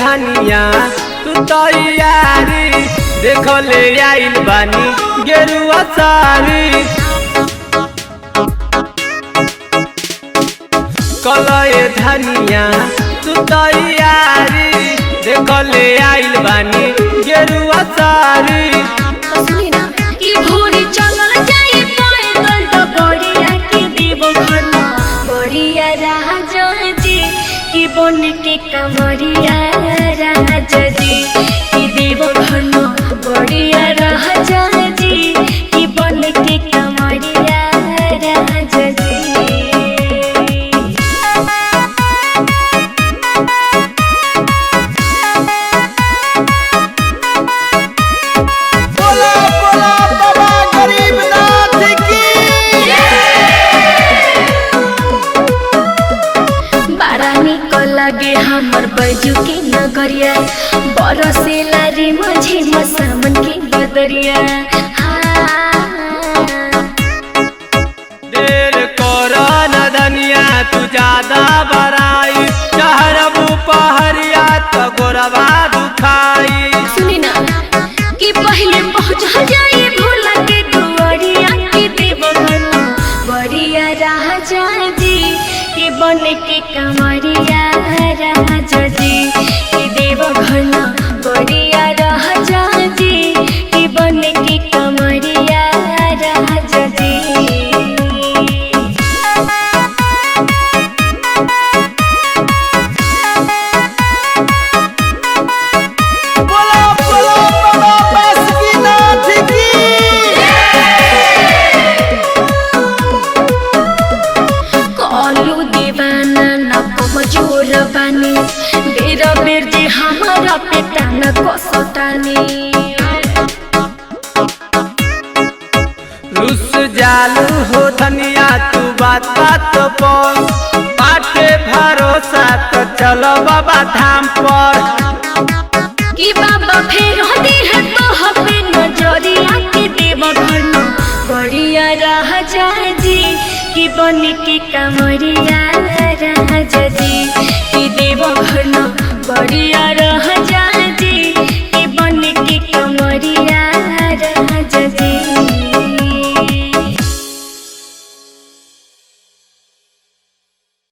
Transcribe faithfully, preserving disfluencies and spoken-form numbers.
धनिया तू तैयारी देख ले आइल बानी गेरुआ सारी कलए धनिया तू तैयारी देख ले आइल बानी गेरुआ सारी बन के कमरिया राजा जी कि देव घन बढ़िया राजा जी कि बन के कमरिया राजा जी बोला बोला बाबा गरीबनाथ की लगे हमर बैजू के नगरिया बरसेला रे मझे मसामन के बदरिया देर कर न धनिया तू ज्यादा बराई चहरबू पहरिया तो गोरबा दुखाई सुनी ना कि पहले पहुंच जाए भोला के दुआरिया के देव घन बढ़िया राजा जी कि बन के कमरिया राजा जी कि देव घन बढ़िया राजा जी कि बन के कमरिया राजा जी बोला बोला बाबा बासुकीनाथ की कलू दीवाना न कमजोर बानी बेर बेर जे हमारा पेटा न कसतानी रुस जालू हो धनिया तू बात बात पर बाटे भरोसा तो चलो बाबा धाम पर कि बाबा फेर होती है तो हपे नजरिया के देव घन बढ़िया राजा जी कि बन के कमरिया राजा जी कि देव घन बढ़िया राजा